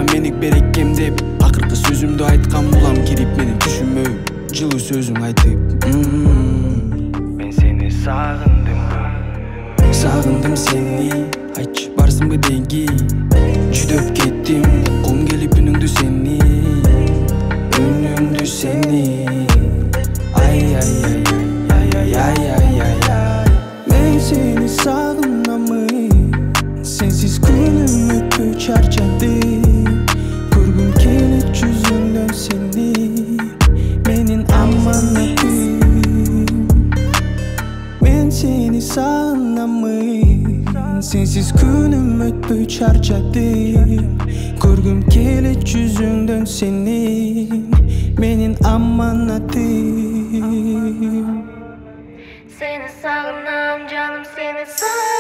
меник берекем деп акыркы сөзүмдү айткан улам кирип менин түшүмө жылуу сөзүң айтып мен сени сагындым сени айтчы барсыңбы денги жүдөп кеттим кум келип үнүңдү сени ай ай ай ай ай ай ай ай мен сени сагынамы сенсиз күнүм өтпөй чарчадым көргүм келет жүзүңдөн сени менин аманатым мен сени сагынамы сенсиз күнүм өтпөй чарчадым көргүм келет жүзүңдөн сени менин аманатым Seni sağınam canım seni sağ